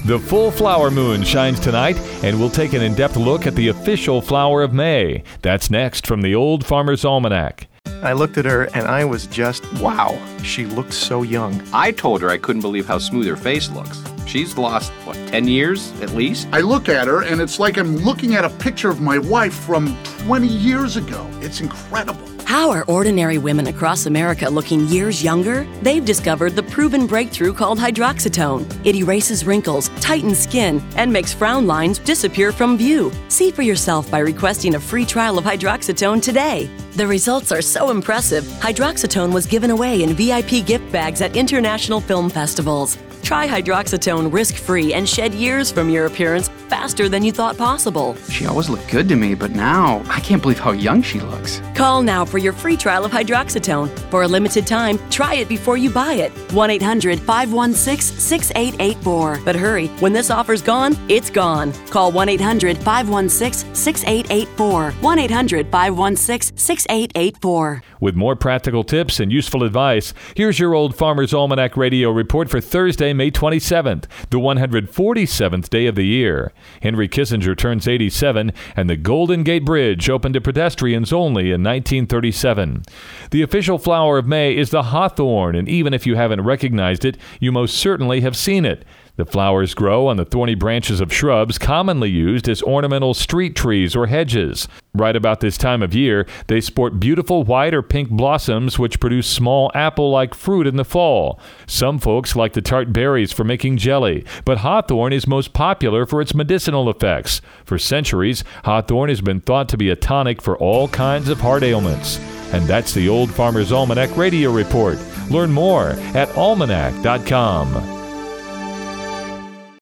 The full flower moon shines tonight, and we'll take an in-depth look at the official flower of May. That's next from the Old Farmer's Almanac. I looked at her and I was just, wow, she looked so young. I told her I couldn't believe how smooth her face looks. She's lost, 10 years at least? I look at her and it's like I'm looking at a picture of my wife from 20 years ago. It's incredible. How are ordinary women across America looking years younger? They've discovered the proven breakthrough called hydroxytone. It erases wrinkles, tightens skin, and makes frown lines disappear from view. See for yourself by requesting a free trial of hydroxytone today. The results are so impressive, hydroxytone was given away in VIP gift bags at international film festivals. Try hydroxytone risk-free and shed years from your appearance faster than you thought possible. She always looked good to me, but now I can't believe how young she looks. Call now for your free trial of hydroxytone. For a limited time, try it before you buy it. 1-800-516-6884. But hurry, when this offer's gone, it's gone. Call 1-800-516-6884. 1-800-516-6884. With more practical tips and useful advice, here's your Old Farmer's Almanac radio report for Thursday, May 27th, the 147th day of the year. Henry Kissinger turns 87, and the Golden Gate Bridge opened to pedestrians only in 1937. The official flower of May is the hawthorn, and even if you haven't recognized it, you most certainly have seen it. The flowers grow on the thorny branches of shrubs commonly used as ornamental street trees or hedges. Right about this time of year, they sport beautiful white or pink blossoms which produce small apple-like fruit in the fall. Some folks like the tart berries for making jelly, but hawthorn is most popular for its medicinal effects. For centuries, hawthorn has been thought to be a tonic for all kinds of heart ailments. And that's the Old Farmer's Almanac Radio Report. Learn more at almanac.com.